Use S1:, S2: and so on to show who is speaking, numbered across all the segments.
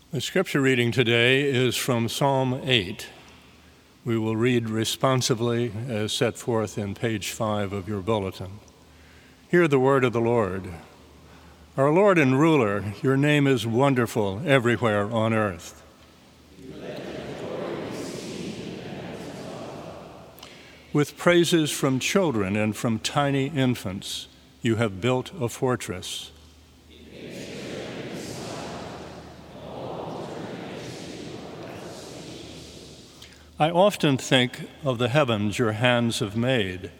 S1: The scripture reading today is from Psalm 8. We will read responsively as set forth in page 5 of your bulletin. Hear the word of the Lord. Our Lord and ruler, your name is wonderful everywhere on earth. With praises from children and from tiny infants, you have built a fortress. I often think of the heavens your hands have made.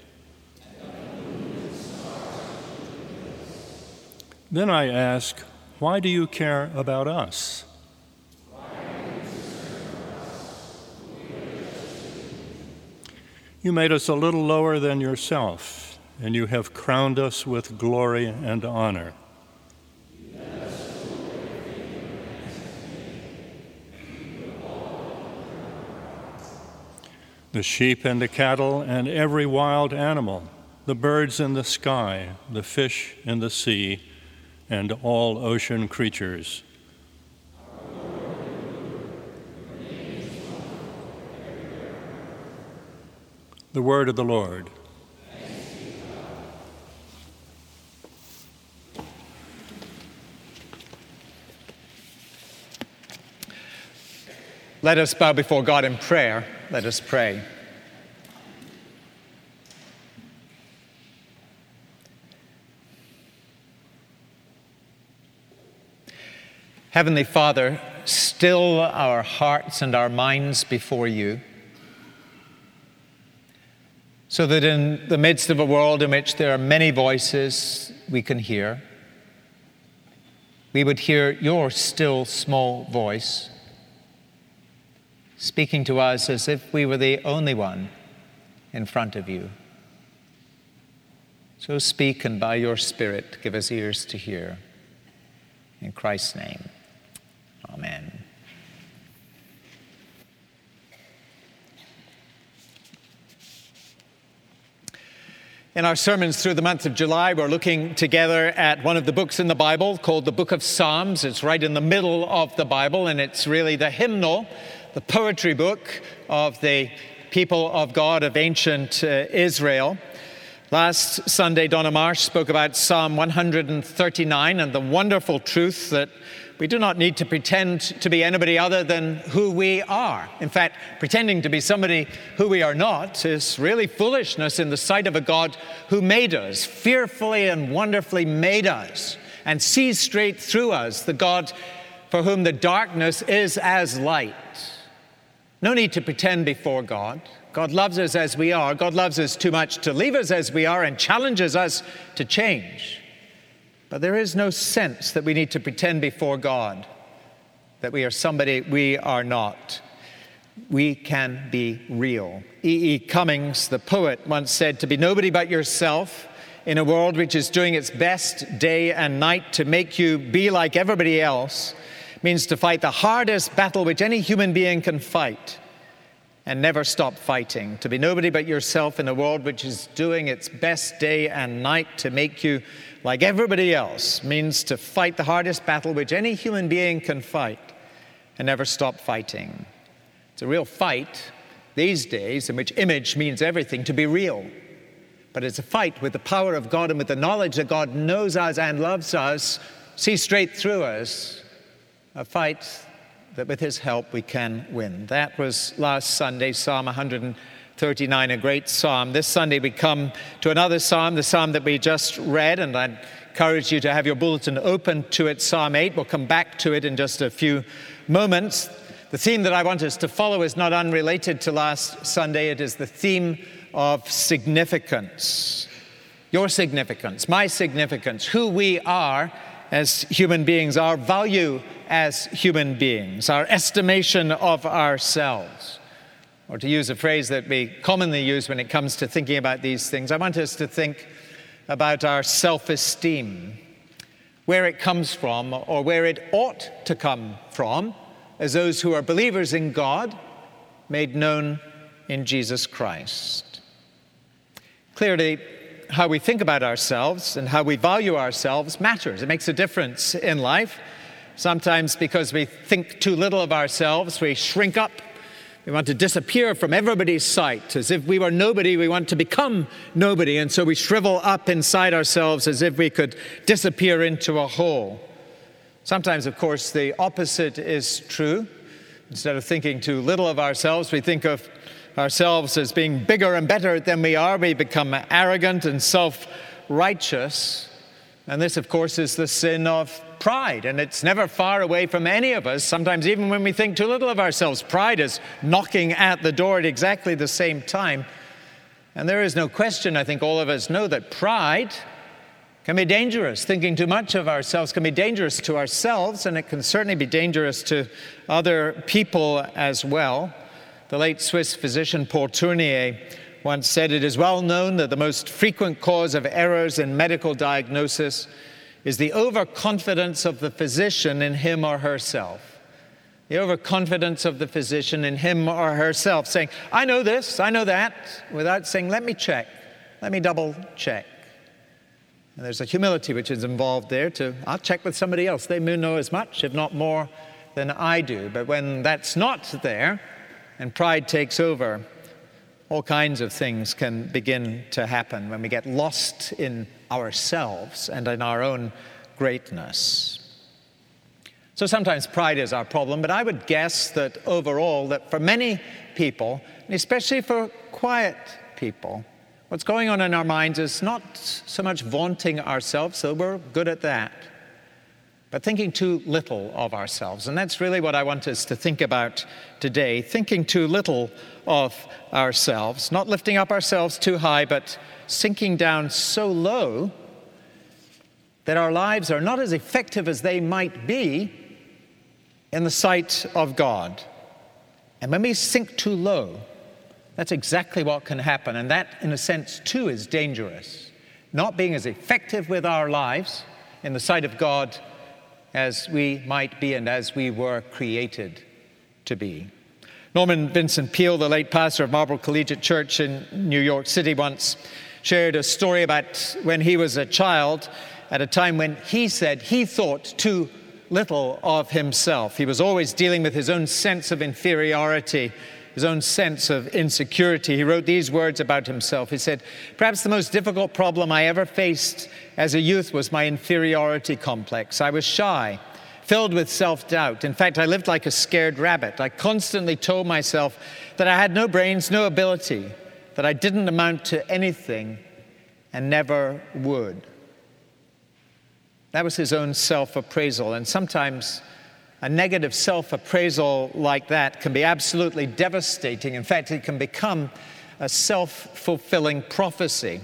S1: Then I ask, why do you care about us? You made us a little lower than yourself, and you have crowned us with glory and honor. The sheep and the cattle and every wild animal, the birds in the sky, the fish in the sea, and all ocean creatures. The word of the Lord.
S2: Let us bow before God in prayer. Let us pray. Heavenly Father, still our hearts and our minds before you, so that in the midst of a world in which there are many voices we can hear, we would hear your still small voice speaking to us as if we were the only one in front of you. So speak, and by your Spirit give us ears to hear. In Christ's name, amen. In our sermons through the month of July, we're looking together at one of the books in the Bible called the Book of Psalms. It's right in the middle of the Bible, and it's really the hymnal, the poetry book of the people of God of ancient Israel. Last Sunday, Donna Marsh spoke about Psalm 139 and the wonderful truth that we do not need to pretend to be anybody other than who we are. In fact, pretending to be somebody who we are not is really foolishness in the sight of a God who made us, fearfully and wonderfully made us, and sees straight through us, the God for whom the darkness is as light. No need to pretend before God. God loves us as we are. God loves us too much to leave us as we are and challenges us to change. But there is no sense that we need to pretend before God that we are somebody we are not. We can be real. E.E. Cummings, the poet, once said, "To be nobody but yourself in a world which is doing its best day and night to make you be like everybody else means to fight the hardest battle which any human being can fight and never stop fighting. To be nobody but yourself in a world which is doing its best day and night to make you like everybody else means to fight the hardest battle which any human being can fight and never stop fighting." It's a real fight these days in which image means everything, to be real. But it's a fight with the power of God and with the knowledge that God knows us and loves us, sees straight through us, a fight that with his help we can win. That was last Sunday, Psalm 139, a great psalm. This Sunday we come to another psalm, the psalm that we just read, and I'd encourage you to have your bulletin open to it, Psalm 8. We'll come back to it in just a few moments. The theme that I want us to follow is not unrelated to last Sunday. It is the theme of significance. Your significance, my significance, who we are as human beings, our value as human beings, our estimation of ourselves. Or to use a phrase that we commonly use when it comes to thinking about these things, I want us to think about our self-esteem, where it comes from or where it ought to come from as those who are believers in God, made known in Jesus Christ. Clearly, how we think about ourselves and how we value ourselves matters. It makes a difference in life. Sometimes because we think too little of ourselves, we shrink up. We want to disappear from everybody's sight. As if we were nobody, we want to become nobody. And so we shrivel up inside ourselves as if we could disappear into a hole. Sometimes, of course, the opposite is true. Instead of thinking too little of ourselves, we think of ourselves as being bigger and better than we are. We become arrogant and self-righteous. And this, of course, is the sin of pride. And it's never far away from any of us. Sometimes even when we think too little of ourselves, pride is knocking at the door at exactly the same time. And there is no question, I think all of us know, that pride can be dangerous. Thinking too much of ourselves can be dangerous to ourselves, and it can certainly be dangerous to other people as well. The late Swiss physician Paul Tournier once said, "It is well known that the most frequent cause of errors in medical diagnosis is the overconfidence of the physician in him or herself." The overconfidence of the physician in him or herself, saying, "I know this, I know that," without saying, "Let me check, let me double check." And there's a humility which is involved there I'll check with somebody else. They may know as much, if not more, than I do. But when that's not there and pride takes over, all kinds of things can begin to happen when we get lost in ourselves and in our own greatness. So sometimes pride is our problem, but I would guess that overall, that for many people, and especially for quiet people, what's going on in our minds is not so much vaunting ourselves, though we're good at that, but thinking too little of ourselves. And that's really what I want us to think about today, thinking too little of ourselves, not lifting up ourselves too high, but sinking down so low that our lives are not as effective as they might be in the sight of God. And when we sink too low, that's exactly what can happen. And that, in a sense, too, is dangerous. Not being as effective with our lives in the sight of God as we might be and as we were created to be. Norman Vincent Peale, the late pastor of Marlborough Collegiate Church in New York City, once shared a story about when he was a child, at a time when he said he thought too little of himself. He was always dealing with his own sense of inferiority, his own sense of insecurity. He wrote these words about himself. He said, "Perhaps the most difficult problem I ever faced as a youth was my inferiority complex. I was shy, filled with self-doubt. In fact, I lived like a scared rabbit. I constantly told myself that I had no brains, no ability, that I didn't amount to anything and never would." That was his own self-appraisal. And sometimes a negative self-appraisal like that can be absolutely devastating. In fact, it can become a self-fulfilling prophecy.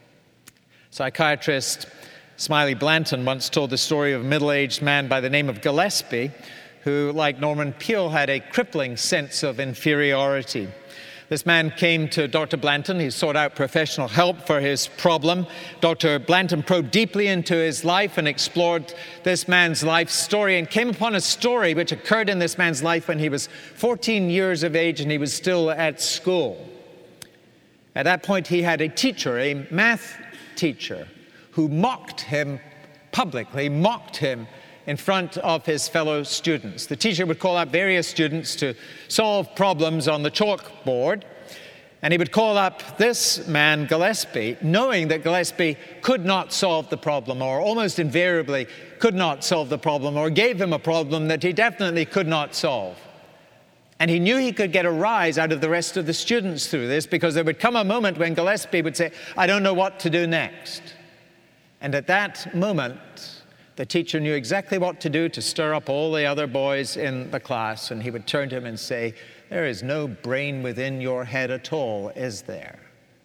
S2: Psychiatrist Smiley Blanton once told the story of a middle-aged man by the name of Gillespie, who, like Norman Peale, had a crippling sense of inferiority. This man came to Dr. Blanton. He sought out professional help for his problem. Dr. Blanton probed deeply into his life and explored this man's life story and came upon a story which occurred in this man's life when he was 14 years of age and he was still at school. At that point, he had a teacher, a math teacher, who mocked him publicly, mocked him in front of his fellow students. The teacher would call up various students to solve problems on the chalkboard, and he would call up this man, Gillespie, knowing that Gillespie could not solve the problem, or almost invariably could not solve the problem, or gave him a problem that he definitely could not solve. And he knew he could get a rise out of the rest of the students through this, because there would come a moment when Gillespie would say, "I don't know what to do next." And at that moment, the teacher knew exactly what to do to stir up all the other boys in the class, and he would turn to him and say, "There is no brain within your head at all, is there?"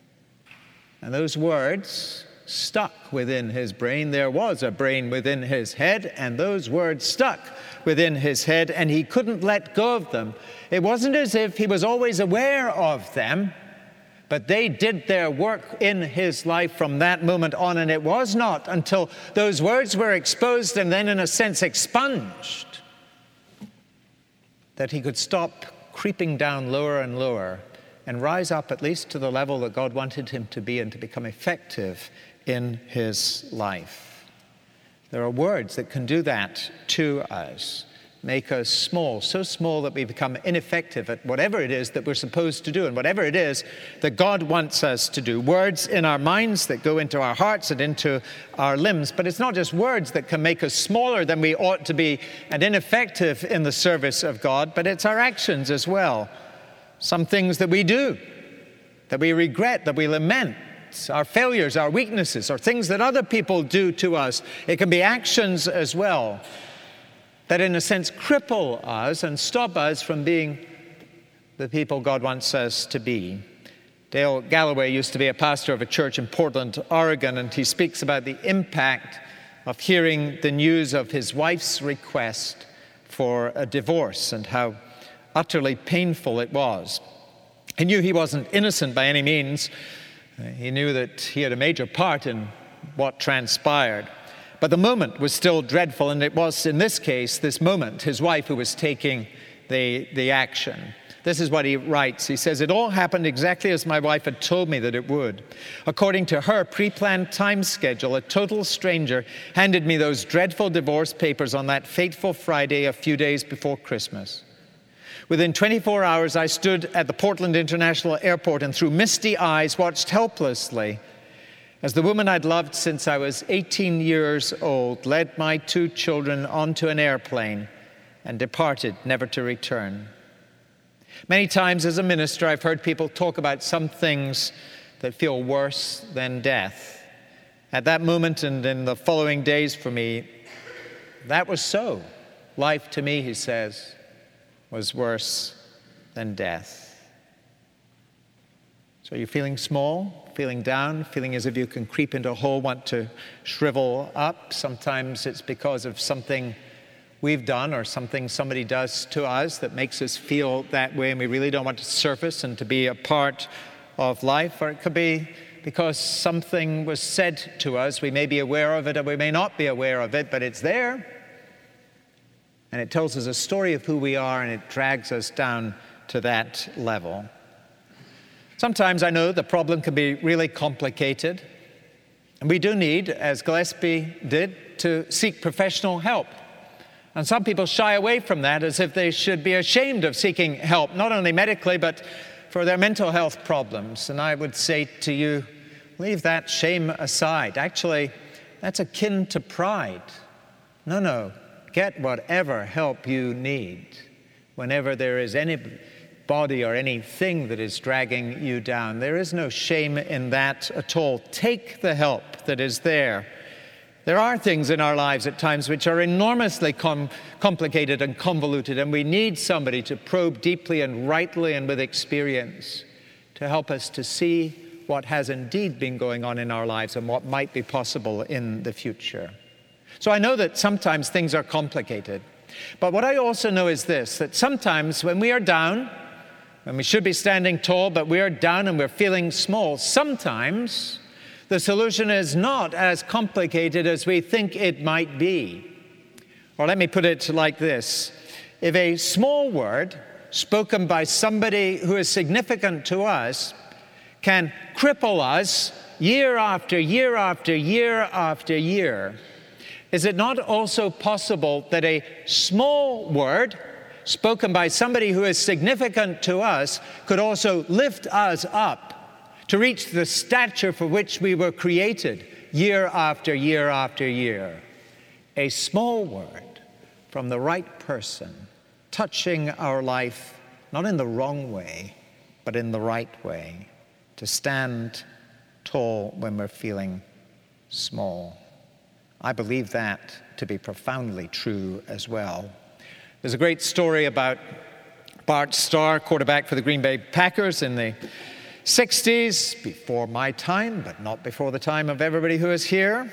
S2: And those words stuck within his brain. There was a brain within his head, and those words stuck within his head, and he couldn't let go of them. It wasn't as if he was always aware of them, but they did their work in his life from that moment on, and it was not until those words were exposed and then, in a sense, expunged, that he could stop creeping down lower and lower and rise up at least to the level that God wanted him to be and to become effective in his life. There are words that can do that to us, make us small, so small that we become ineffective at whatever it is that we're supposed to do and whatever it is that God wants us to do. Words in our minds that go into our hearts and into our limbs. But it's not just words that can make us smaller than we ought to be and ineffective in the service of God, but it's our actions as well. Some things that we do, that we regret, that we lament, our failures, our weaknesses, or things that other people do to us. It can be actions as well that in a sense cripple us and stop us from being the people God wants us to be. Dale Galloway used to be a pastor of a church in Portland, Oregon, and he speaks about the impact of hearing the news of his wife's request for a divorce and how utterly painful it was. He knew he wasn't innocent by any means. He knew that he had a major part in what transpired. But the moment was still dreadful, and it was, in this case, this moment, his wife who was taking the action. This is what he writes. He says, "It all happened exactly as my wife had told me that it would. According to her pre-planned time schedule, a total stranger handed me those dreadful divorce papers on that fateful Friday a few days before Christmas. Within 24 hours, I stood at the Portland International Airport and through misty eyes watched helplessly as the woman I'd loved since I was 18 years old led my 2 children onto an airplane and departed, never to return. Many times as a minister, I've heard people talk about some things that feel worse than death. At that moment and in the following days for me, that was so. Life to me, he says, was worse than death." So you're feeling small, feeling down, feeling as if you can creep into a hole, want to shrivel up. Sometimes it's because of something we've done or something somebody does to us that makes us feel that way, and we really don't want to surface and to be a part of life. Or it could be because something was said to us. We may be aware of it or we may not be aware of it, but it's there. And it tells us a story of who we are, and it drags us down to that level. Sometimes I know the problem can be really complicated, and we do need, as Gillespie did, to seek professional help. And some people shy away from that as if they should be ashamed of seeking help, not only medically, but for their mental health problems. And I would say to you, leave that shame aside. Actually, that's akin to pride. No. Get whatever help you need whenever there is anybody or anything that is dragging you down. There is no shame in that at all. Take the help that is there. There are things in our lives at times which are enormously complicated and convoluted, and we need somebody to probe deeply and rightly and with experience to help us to see what has indeed been going on in our lives and what might be possible in the future. So I know that sometimes things are complicated, but what I also know is this, that sometimes when we are down, when we should be standing tall, but we are down and we're feeling small, sometimes the solution is not as complicated as we think it might be. Or let me put it like this. If a small word spoken by somebody who is significant to us can cripple us year after year after year after year, is it not also possible that a small word spoken by somebody who is significant to us could also lift us up to reach the stature for which we were created year after year after year? A small word from the right person touching our life, not in the wrong way, but in the right way, to stand tall when we're feeling small. I believe that to be profoundly true as well. There's a great story about Bart Starr, quarterback for the Green Bay Packers in the 60s, before my time, but not before the time of everybody who is here.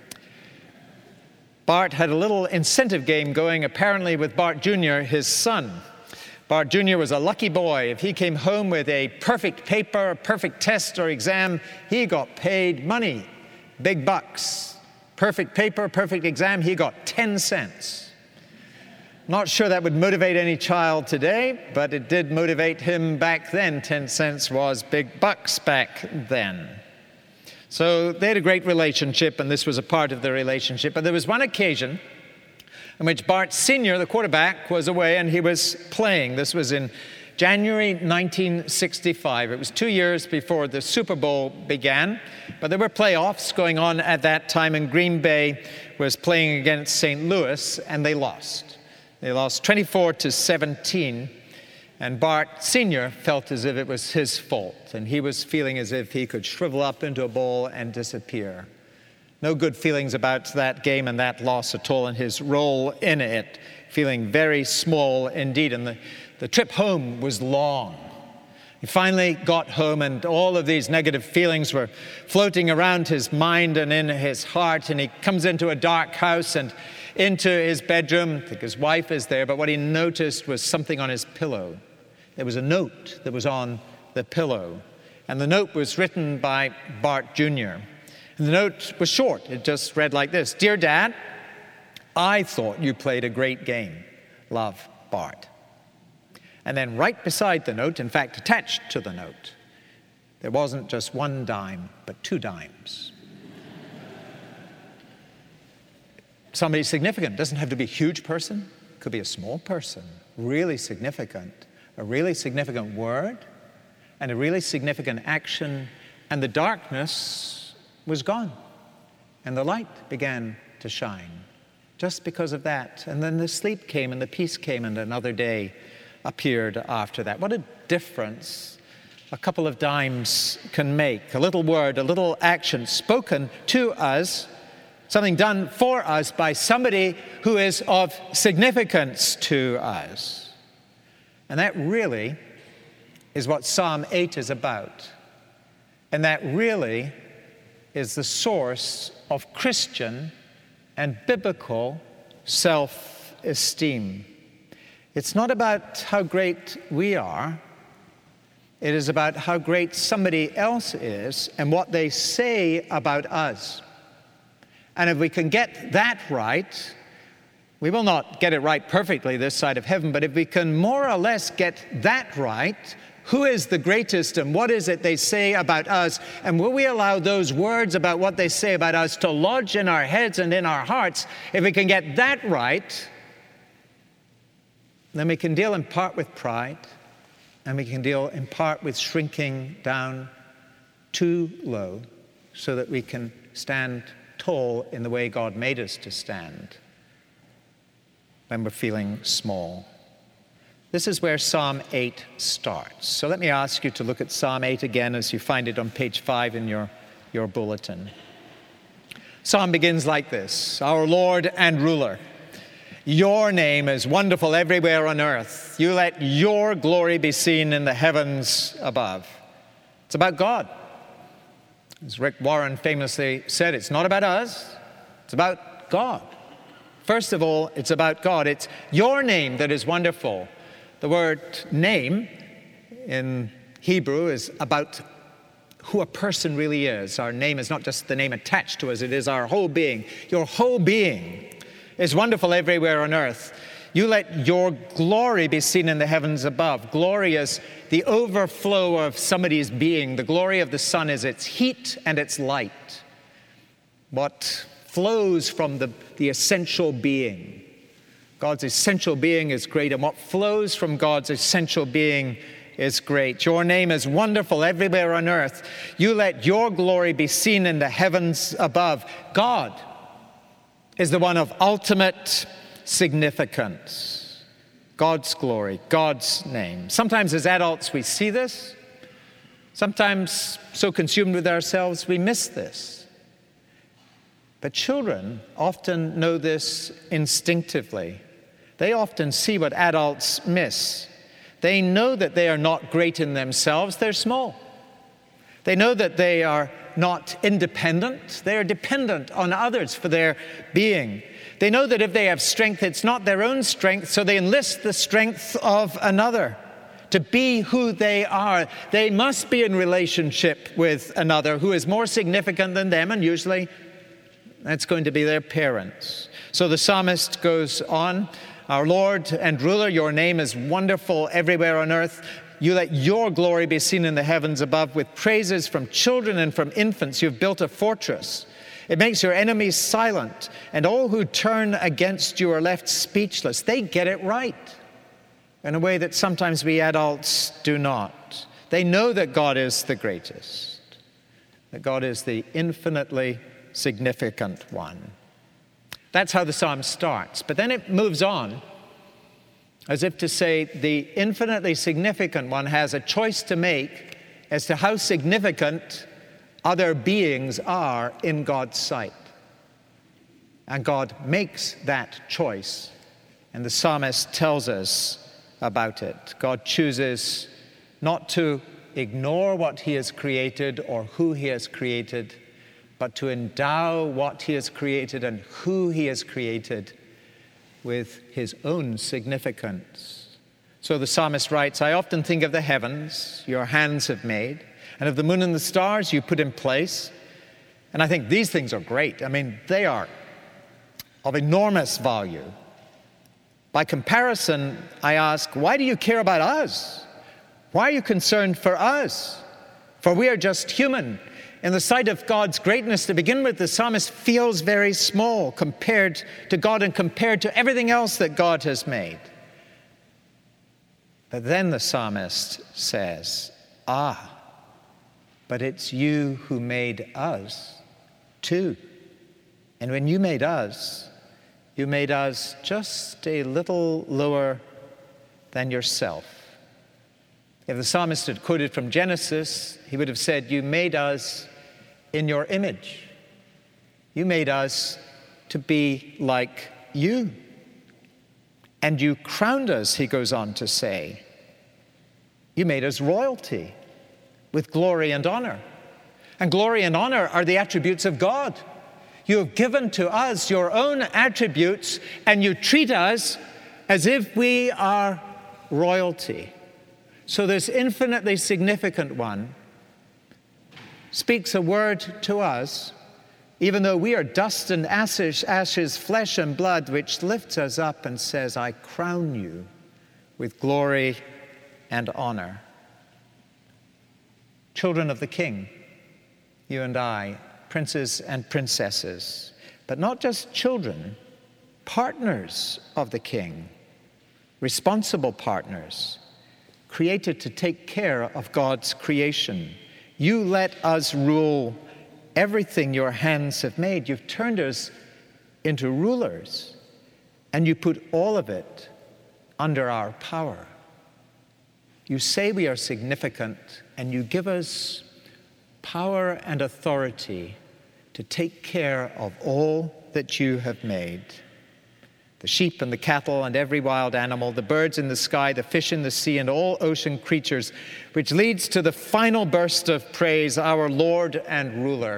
S2: Bart had a little incentive game going, apparently, with Bart Jr., his son. Bart Jr. was a lucky boy. If he came home with a perfect paper, a perfect test or exam, he got paid money, big bucks. Perfect paper, perfect exam, he got 10 cents. Not sure that would motivate any child today, but it did motivate him back then. 10 cents was big bucks back then. So they had a great relationship, and this was a part of the relationship. But there was one occasion in which Bart Sr., the quarterback, was away and he was playing. This was in January 1965. It was 2 years before the Super Bowl began, but there were playoffs going on at that time, and Green Bay was playing against St. Louis, and they lost. They lost 24-17, and Bart Sr. felt as if it was his fault, and he was feeling as if he could shrivel up into a ball and disappear. No good feelings about that game and that loss at all, and his role in it, feeling very small indeed. And the trip home was long. He finally got home, and all of these negative feelings were floating around his mind and in his heart. And he comes into a dark house and into his bedroom. I think his wife is there, but what he noticed was something on his pillow. There was a note that was on the pillow, and the note was written by Bart Jr. And the note was short. It just read like this: "Dear Dad, I thought you played a great game. Love, Bart." And then right beside the note, in fact attached to the note, there wasn't just 1 dime, but 2 dimes. Somebody significant. Doesn't have to be a huge person. Could be a small person. Really significant. A really significant word and a really significant action. And the darkness was gone, and the light began to shine just because of that. And then the sleep came, and the peace came, and another day appeared after that. What a difference a couple of dimes can make. A little word, a little action spoken to us, something done for us by somebody who is of significance to us. And that really is what Psalm 8 is about. And that really is the source of Christian and biblical self-esteem. It's not about how great we are. It is about how great somebody else is and what they say about us. And if we can get that right, we will not get it right perfectly this side of heaven, but if we can more or less get that right, who is the greatest and what is it they say about us? And will we allow those words about what they say about us to lodge in our heads and in our hearts? If we can get that right, then we can deal in part with pride, and we can deal in part with shrinking down too low so that we can stand tall in the way God made us to stand when we're feeling small. This is where Psalm 8 starts. So let me ask you to look at Psalm 8 again as you find it on page 5 in your bulletin. Psalm begins like this: Our Lord and Ruler, your name is wonderful everywhere on earth. You let your glory be seen in the heavens above. It's about God. As Rick Warren famously said, it's not about us, it's about God. First of all, it's about God. It's your name that is wonderful. The word name in Hebrew is about who a person really is. Our name is not just the name attached to us, it is our whole being. Your whole being is wonderful everywhere on earth. You let your glory be seen in the heavens above. Glory is the overflow of somebody's being. The glory of the sun is its heat and its light. What flows from the essential being. God's essential being is great, and what flows from God's essential being is great. Your name is wonderful everywhere on earth. You let your glory be seen in the heavens above. God is the one of ultimate significance. God's glory, God's name. Sometimes as adults we see this. Sometimes so consumed with ourselves we miss this. But children often know this instinctively. They often see what adults miss. They know that they are not great in themselves, they're small. They know that they are not independent, they are dependent on others for their being. They know that if they have strength, it's not their own strength, so they enlist the strength of another. To be who they are, they must be in relationship with another who is more significant than them, and usually that's going to be their parents. So the psalmist goes on, Our Lord and Ruler, your name is wonderful everywhere on earth. You let your glory be seen in the heavens above. With praises from children and from infants, you've built a fortress. It makes your enemies silent, and all who turn against you are left speechless. They get it right in a way that sometimes we adults do not. They know that God is the greatest, that God is the infinitely significant one. That's how the psalm starts. But then it moves on as if to say the infinitely significant one has a choice to make as to how significant other beings are in God's sight. And God makes that choice, and the psalmist tells us about it. God chooses not to ignore what he has created or who he has created, but to endow what he has created and who he has created with his own significance. So the psalmist writes, I often think of the heavens your hands have made, and of the moon and the stars you put in place. And I think these things are great. I mean, they are of enormous value. By comparison, I ask, why do you care about us? Why are you concerned for us? For we are just human. In the sight of God's greatness, to begin with, the psalmist feels very small compared to God and compared to everything else that God has made. But then the psalmist says, but it's you who made us too. And when you made us just a little lower than yourself. If the psalmist had quoted from Genesis, he would have said, you made us in your image. You made us to be like you. And you crowned us, he goes on to say. You made us royalty with glory and honor. And glory and honor are the attributes of God. You have given to us your own attributes, and you treat us as if we are royalty. So this infinitely significant one speaks a word to us, even though we are dust and ashes, flesh and blood, which lifts us up and says, I crown you with glory and honor. Children of the King, you and I, princes and princesses, but not just children, partners of the King, responsible partners, created to take care of God's creation. You let us rule everything your hands have made. You've turned us into rulers, and you put all of it under our power. You say we are significant, and you give us power and authority to take care of all that you have made. The sheep and the cattle and every wild animal, the birds in the sky, the fish in the sea, and all ocean creatures, which leads to the final burst of praise, our Lord and ruler.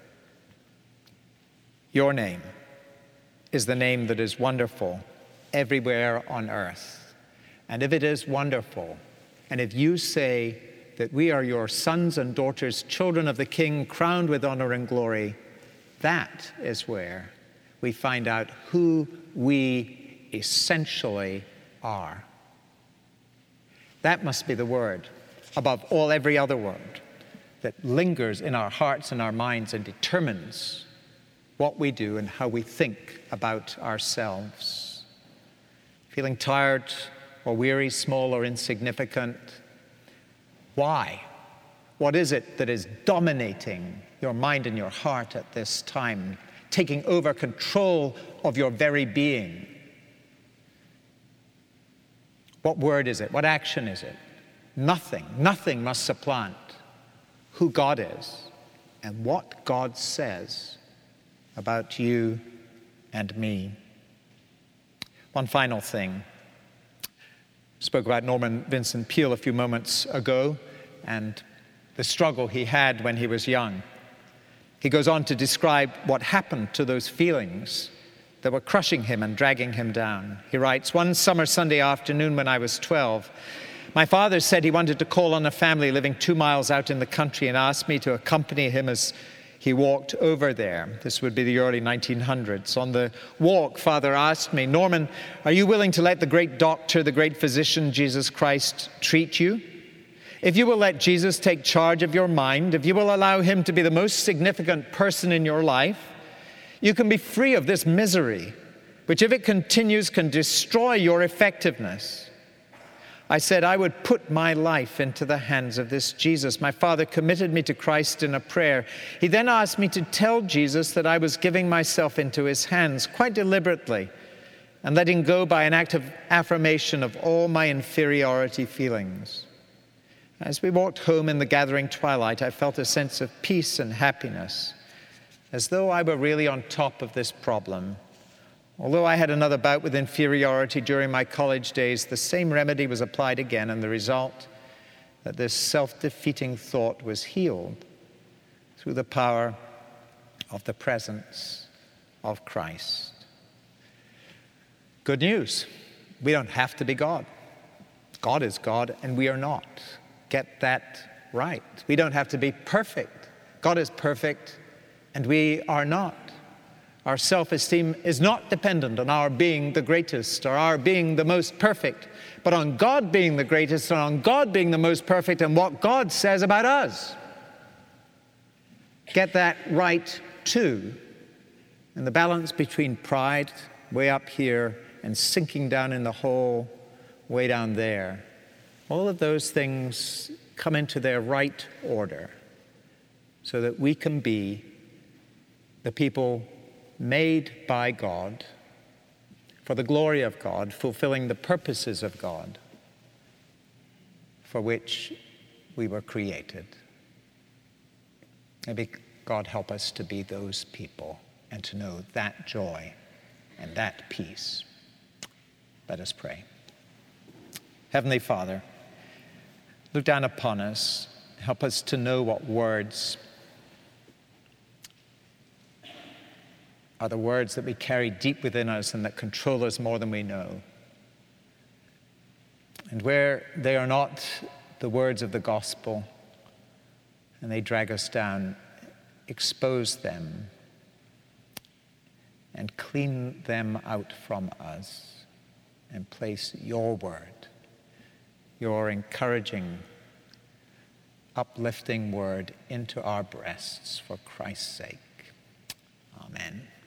S2: Your name is the name that is wonderful everywhere on earth. And if it is wonderful, and if you say that we are your sons and daughters, children of the King, crowned with honor and glory, that is where we find out who we essentially are. That must be the word, above all every other word, that lingers in our hearts and our minds and determines what we do and how we think about ourselves. Feeling tired or weary, small or insignificant? Why? What is it that is dominating your mind and your heart at this time, taking over control of your very being? What word is it? What action is it? Nothing must supplant who God is and what God says about you and me. One final thing. Spoke about Norman Vincent Peale a few moments ago and the struggle he had when he was young. He goes on to describe what happened to those feelings that were crushing him and dragging him down. He writes, one summer Sunday afternoon when I was 12, my father said he wanted to call on a family living 2 miles out in the country and asked me to accompany him as he walked over there. This would be the early 1900s. On the walk, Father asked me, Norman, are you willing to let the great doctor, the great physician, Jesus Christ, treat you? If you will let Jesus take charge of your mind, if you will allow him to be the most significant person in your life, you can be free of this misery, which if it continues can destroy your effectiveness. I said I would put my life into the hands of this Jesus. My father committed me to Christ in a prayer. He then asked me to tell Jesus that I was giving myself into his hands quite deliberately and letting go by an act of affirmation of all my inferiority feelings. As we walked home in the gathering twilight, I felt a sense of peace and happiness, as though I were really on top of this problem. Although I had another bout with inferiority during my college days, the same remedy was applied again, and the result, that this self-defeating thought was healed through the power of the presence of Christ. Good news. We don't have to be God. God is God, and we are not. Get that right. We don't have to be perfect. God is perfect, and we are not. Our self-esteem is not dependent on our being the greatest or our being the most perfect, but on God being the greatest and on God being the most perfect and what God says about us. Get that right too. And the balance between pride, way up here, and sinking down in the hole, way down there, all of those things come into their right order so that we can be the people made by God, for the glory of God, fulfilling the purposes of God for which we were created. Maybe God help us to be those people and to know that joy and that peace. Let us pray. Heavenly Father, look down upon us. Help us to know what words are the words that we carry deep within us and that control us more than we know. And where they are not the words of the gospel and they drag us down, expose them and clean them out from us and place your word, your encouraging, uplifting word into our breasts for Christ's sake. Amen.